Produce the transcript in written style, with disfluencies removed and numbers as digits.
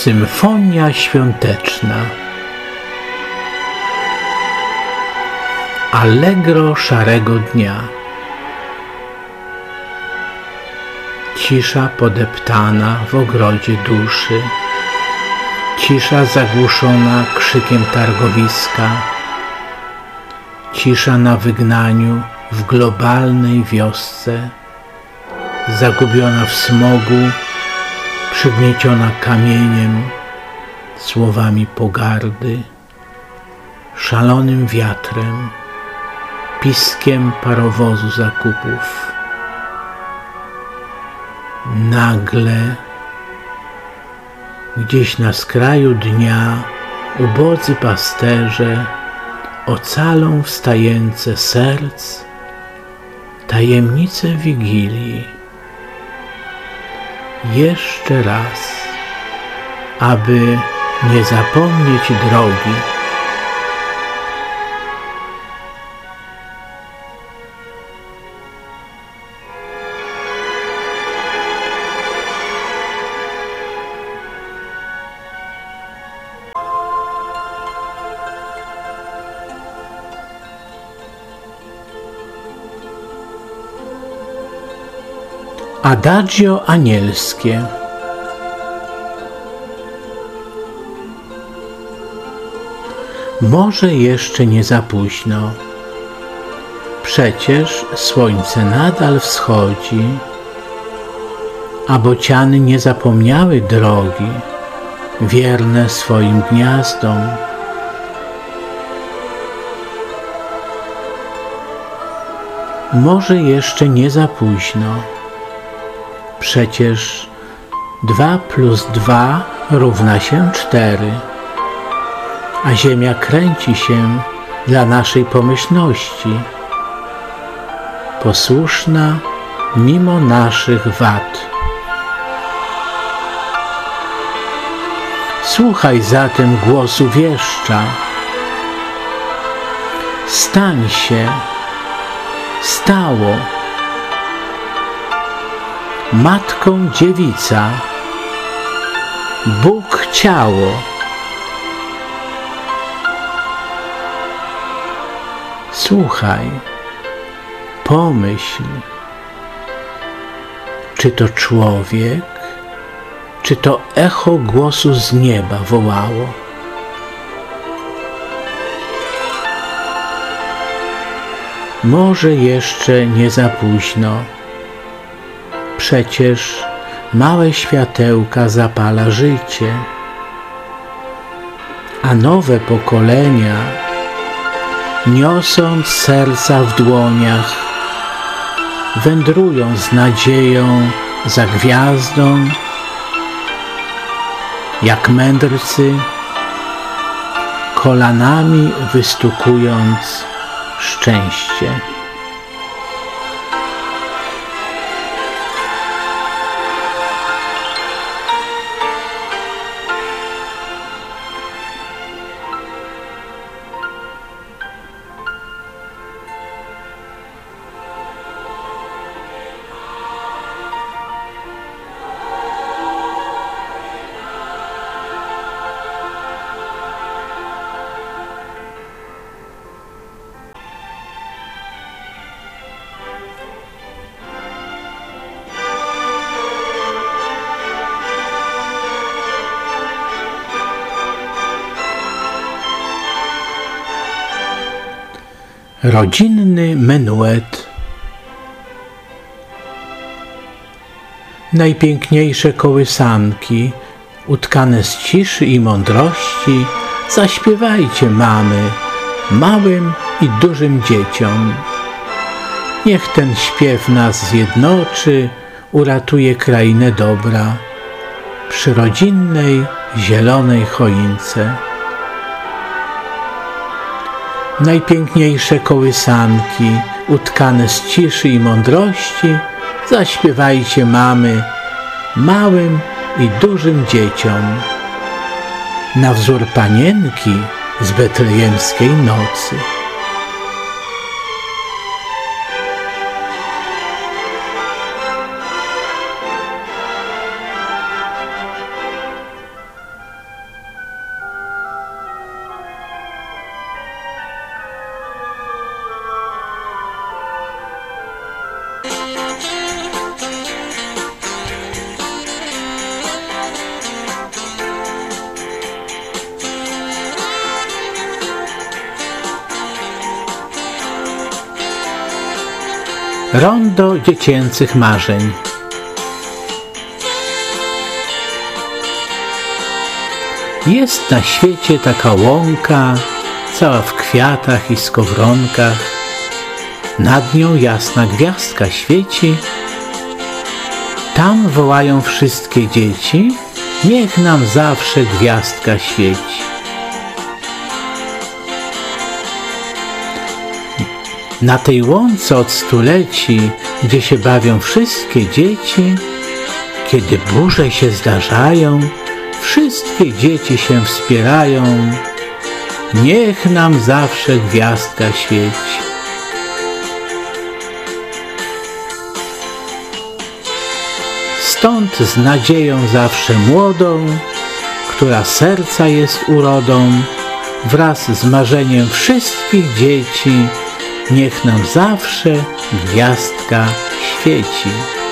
Symfonia świąteczna. Allegro szarego dnia. Cisza podeptana w ogrodzie duszy. Cisza zagłuszona krzykiem targowiska. Cisza na wygnaniu w globalnej wiosce. Zagubiona w smogu, przygnieciona kamieniem, słowami pogardy, szalonym wiatrem, piskiem parowozu zakupów. Nagle, gdzieś na skraju dnia, ubodzy pasterze ocalą wstające serc tajemnice Wigilii. Jeszcze raz, aby nie zapomnieć drogi. Adagio anielskie. Może jeszcze nie za późno. Przecież słońce nadal wschodzi, a bociany nie zapomniały drogi, wierne swoim gniazdom. Może jeszcze nie za późno. Przecież 2 + 2 równa się 4, a ziemia kręci się dla naszej pomyślności, posłuszna mimo naszych wad. Słuchaj zatem głosu wieszcza. Stań się, stało. Matką dziewica, Bóg ciało. Słuchaj, pomyśl, czy to człowiek, czy to echo głosu z nieba wołało. Może jeszcze nie za późno. Przecież małe światełka zapala życie, a nowe pokolenia, niosąc serca w dłoniach, wędrują z nadzieją za gwiazdą, jak mędrcy, kolanami wystukując szczęście. Rodzinny menuet. Najpiękniejsze kołysanki, utkane z ciszy i mądrości, zaśpiewajcie mamy, małym i dużym dzieciom. Niech ten śpiew nas zjednoczy, uratuje krainę dobra przy rodzinnej, zielonej choince. Najpiękniejsze kołysanki, utkane z ciszy i mądrości, zaśpiewajcie mamy, małym i dużym dzieciom. Na wzór panienki z betlejemskiej nocy. Rondo dziecięcych marzeń. Jest na świecie taka łąka, cała w kwiatach i skowronkach. Nad nią jasna gwiazdka świeci. Tam wołają wszystkie dzieci, niech nam zawsze gwiazdka świeci. Na tej łące od stuleci, gdzie się bawią wszystkie dzieci, kiedy burze się zdarzają, wszystkie dzieci się wspierają, niech nam zawsze gwiazdka świeci. Stąd z nadzieją zawsze młodą, która serca jest urodą, wraz z marzeniem wszystkich dzieci, niech nam zawsze gwiazdka świeci.